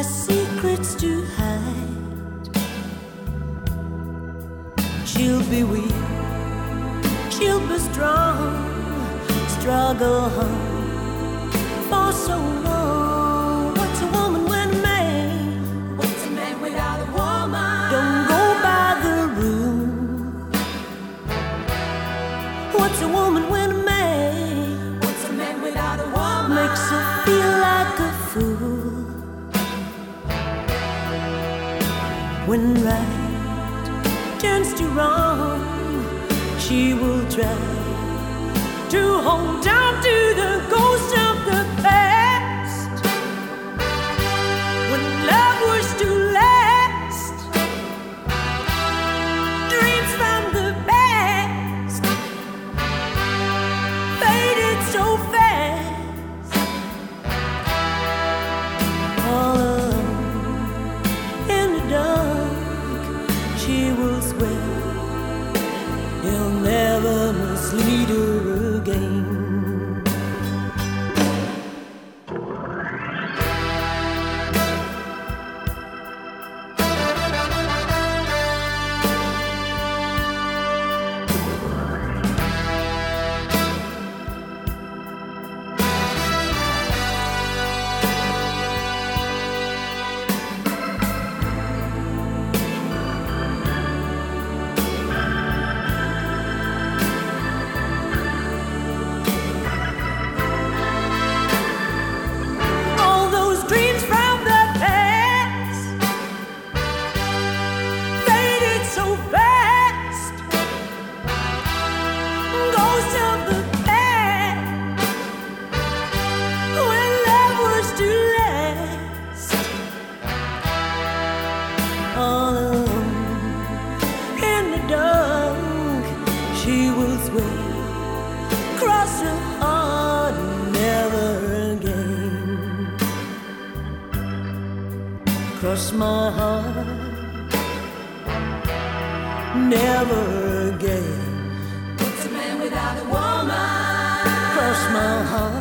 has secrets to hide. She'll be weak, she'll be strong, struggle hard for so long. What's a woman when a man? What's a man without a woman? Don't go by the rule. What's a woman when a man? What's a man without a woman? Makes her feel like a fool. When right turns to wrong, she will try to hold on to the ghost of the past. When love was to last, dreams from the past faded so fast. All alone in the dark, she will swear he'll never mislead her again. All alone in the dark, she will swear, cross her heart, never again. Cross my heart, never again. What's a man without a woman? Cross my heart.